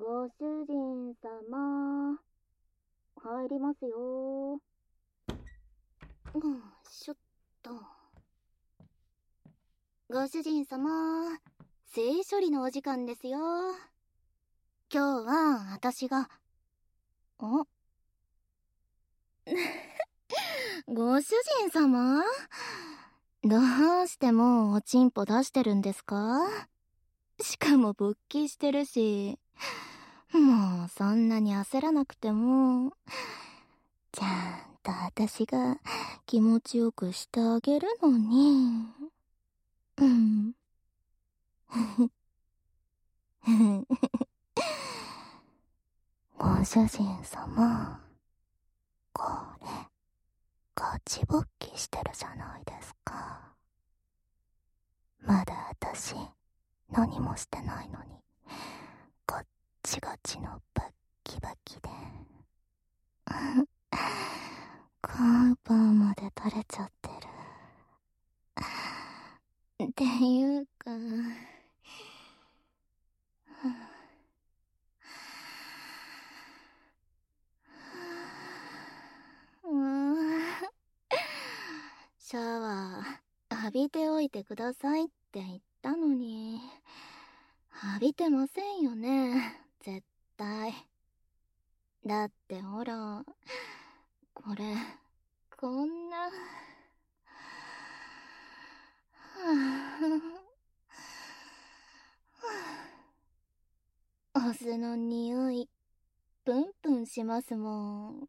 ご主人様、入りますよ。しょっと。ご主人様、性処理のお時間ですよ。今日は私が、ご主人様、どうしてもうおちんぽ出してるんですか？しかも勃起してるし。もうそんなに焦らなくても、ちゃんと私が気持ちよくしてあげるのに。ご主人様、これ、ガチ勃起してるじゃないですか。まだ私、何もしてないのに、ガッチガチのバッキバキで。カーパーまで垂れちゃってる。っていうか、シャワー浴びておいてくださいって言ったのに、浴びてませんよね、絶対。だってほら、これ、こんな。お酢の匂い、プンプンしますもん。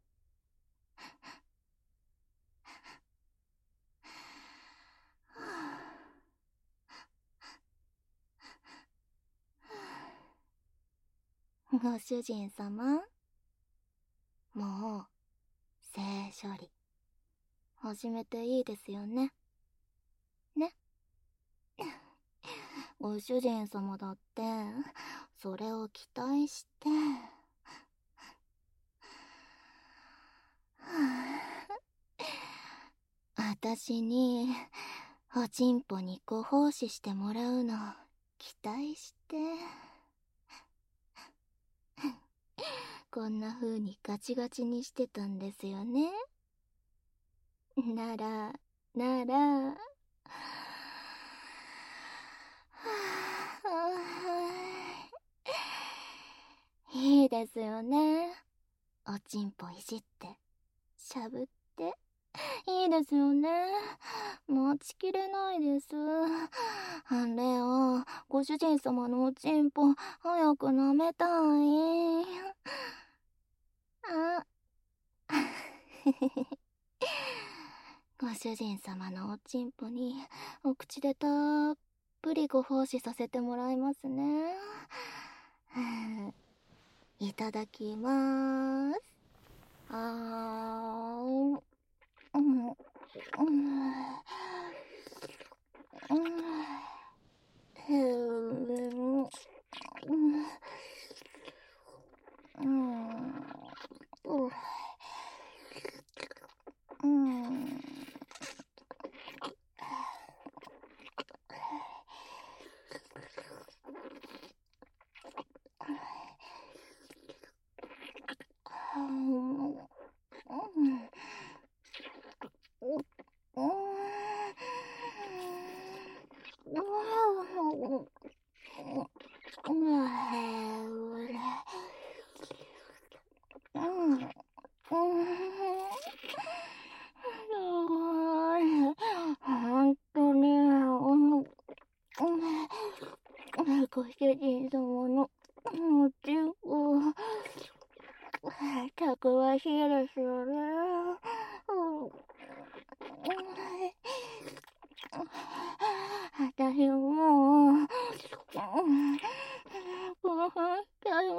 ご主人様、もう、性処理、始めていいですよね。ね。ご主人様だって、それを期待して。私に、おちんぽにご奉仕してもらうの、期待して。こんな風にガチガチにしてたんですよね。なら、いいですよね。おちんぽいじって、しゃぶって。いいですよね。待ちきれないです。レオ、ご主人様のおちんぽ、早く舐めたい。あご主人様のおちんぽに、お口でたっぷりご奉仕させてもらいますね。いただきまーす。あー、本当に、ご主人様のおちんこ、たくましいですよね。私もう、興奮しちゃいます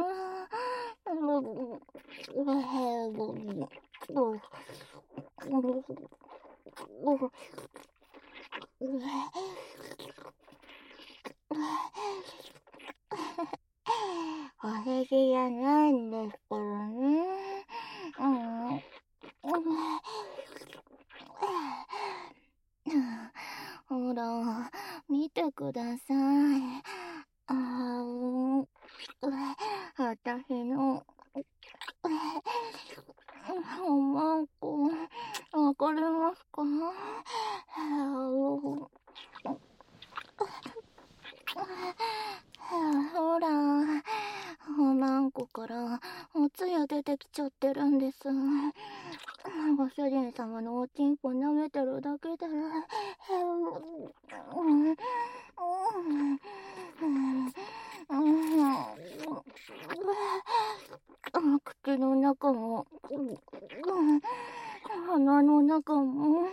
お世辞じゃないんですからね。ほら、見てください。 私のおまんこわかりますか？ほら、おまんこからおつや出てきちゃってるんです。ご主人様のおちんぽ舐めてるだけで口の中も鼻の中も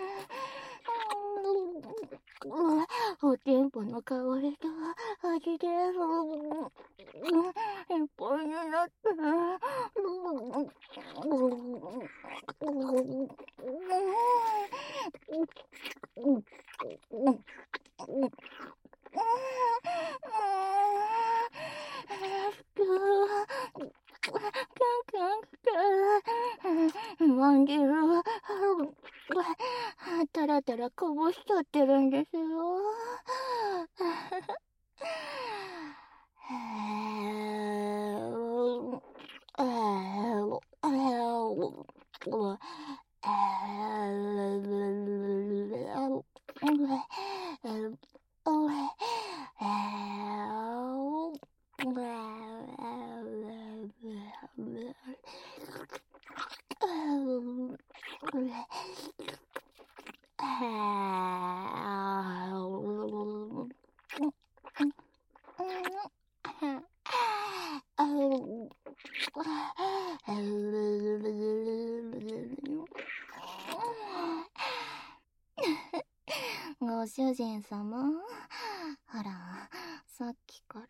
おちんぽの香りと味でいっぱいになってまんじるたらたらこぼしちゃってるんですよ。ご主人様、ほら、さっきから、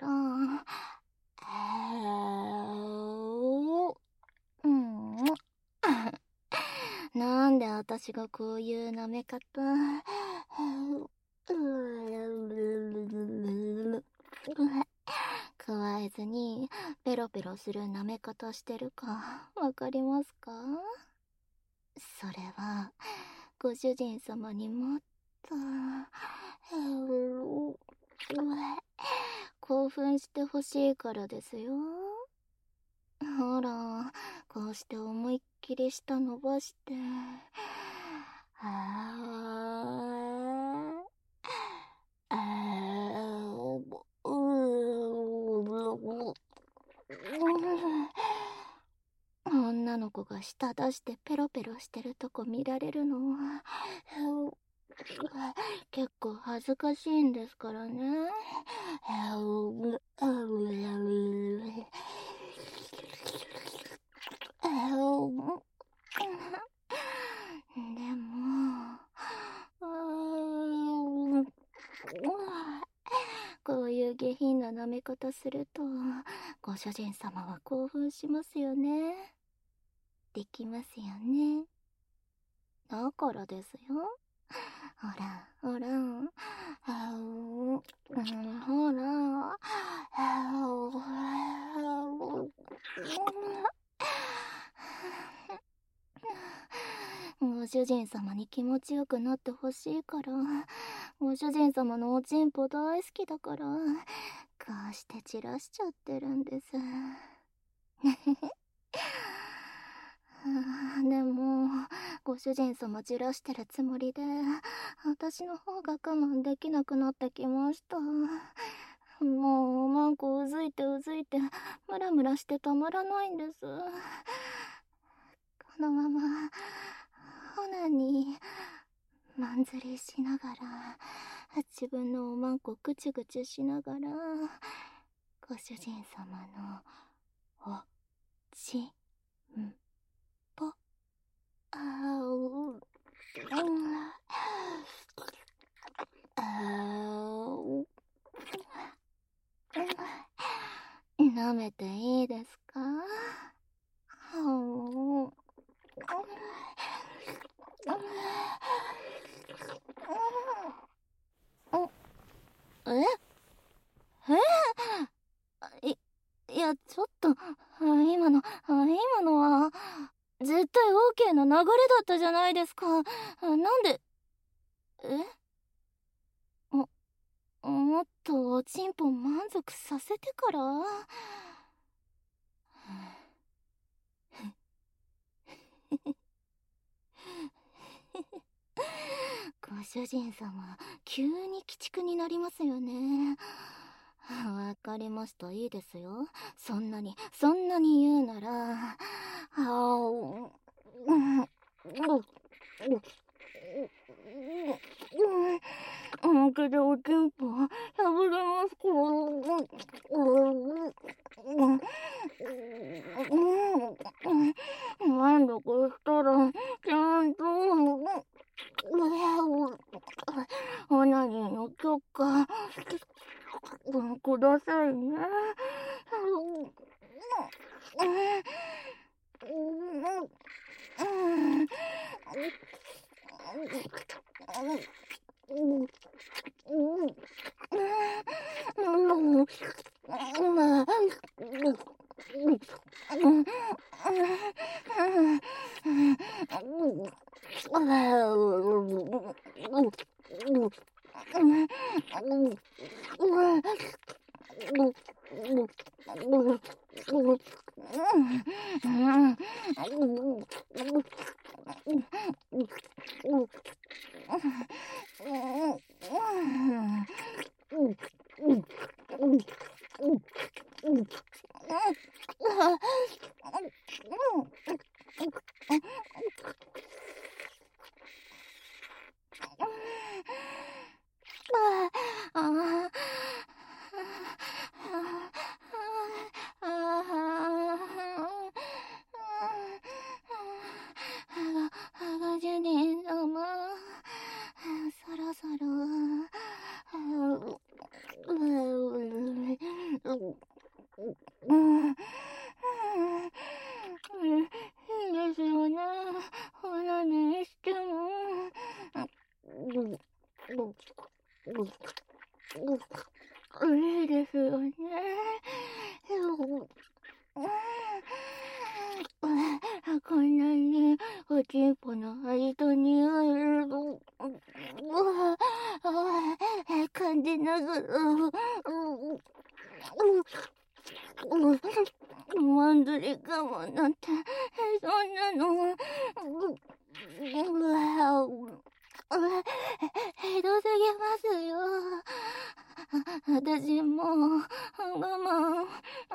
なんで私がこういう舐め方加えずにペロペロする舐め方してるかわかりますか？それはご主人様にもっと興奮してほしいからですよ。ほら、こうして思いっきり舌伸ばして女の子が舌出してペロペロしてるとこ見られるのは結構恥ずかしいんですからね。でもこういう下品な舐め方するとご主人様は興奮しますよね。できますよね。だからですよ。ほらほらほらご主人様に気持ちよくなってほしいから、ご主人様のおちんぽ大好きだから、こうして散らしちゃってるんです。でも、ご主人様じらしてるつもりで、私の方が我慢できなくなってきました。もう、おまんこうずいてうずいて、ムラムラしてたまらないんです。このまま、ホナに、まんずりしながら、自分のおまんこぐちゅぐちゅしながら、ご主人様の、お、ち、ん、ぽ、あう、舐めていいですか？えいや、ちょっと、今のは、絶対 OK の流れだったじゃないですか。なんで、も、もっとおちんぽ満足させてからご主人様、急に鬼畜になりますよね。わかりました、いいですよ。そんなに言うなら、けどおちんぽ破れますから。何度かしたら、ちゃんと、オナニーの許可、くださいね。ご主人様、そろそろ、いいですよね。オナニーしても。いいですよね。こんなにおちんぽの味と匂いを感じながらマンドリカモなんてそんなのひどすぎますよ。私も我慢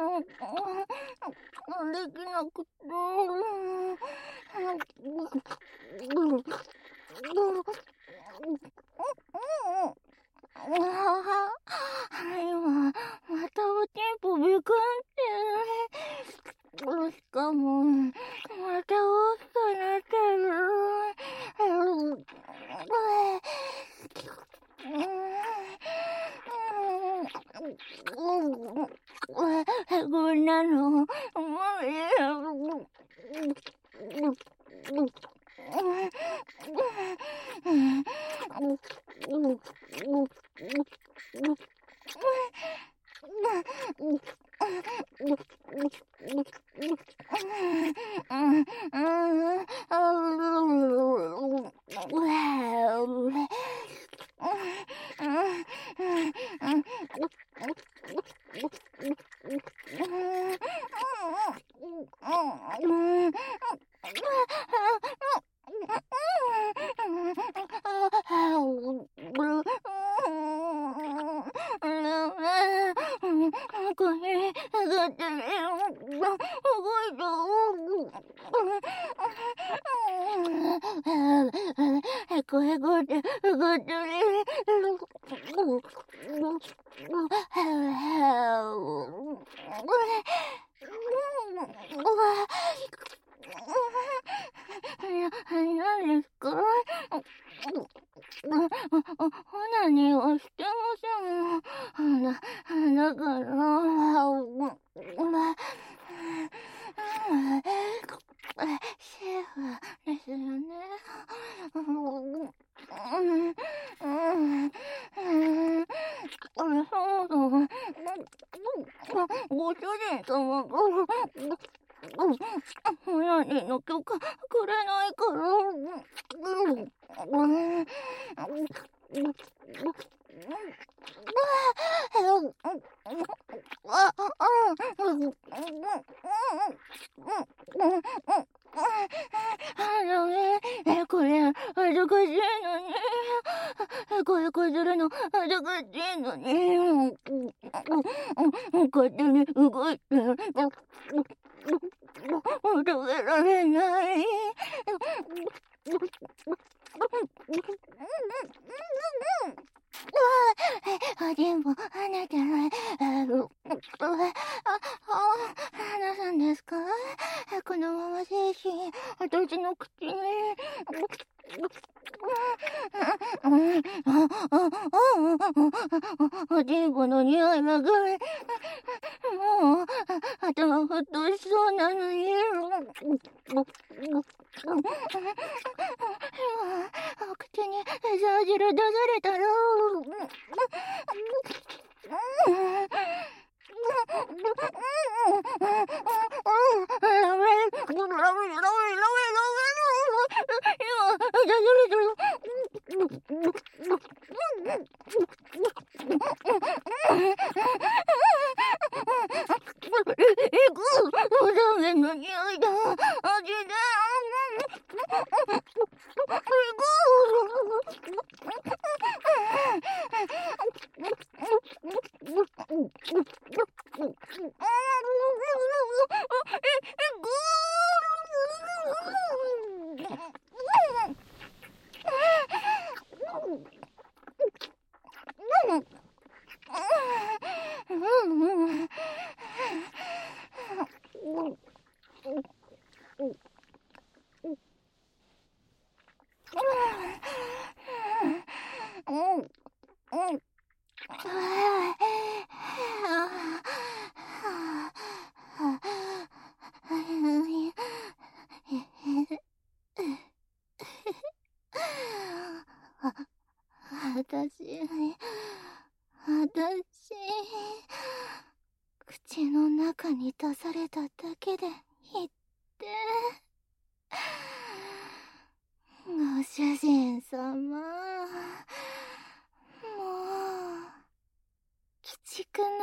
できなくて今またおちんぽビクンってしかもまた大きくなってる。こんなの無理。何ですか？何をしてません。だからシェフですよね。そうご主人様がオナニーの許可くれないから。 恥ずかしいのに。声こするの恥ずかしいのに。勝手に動いて。止められない。でも、あなたは、話すんですか？このまま精神、私の口に。おでんこの匂いがぐれ。もう、頭ふっとしそうなのに。お口に餌汁出されたら。ラーメンの匂いだ。味で。私、口の中に出されただけでいいって。ご主人様、もう、鬼畜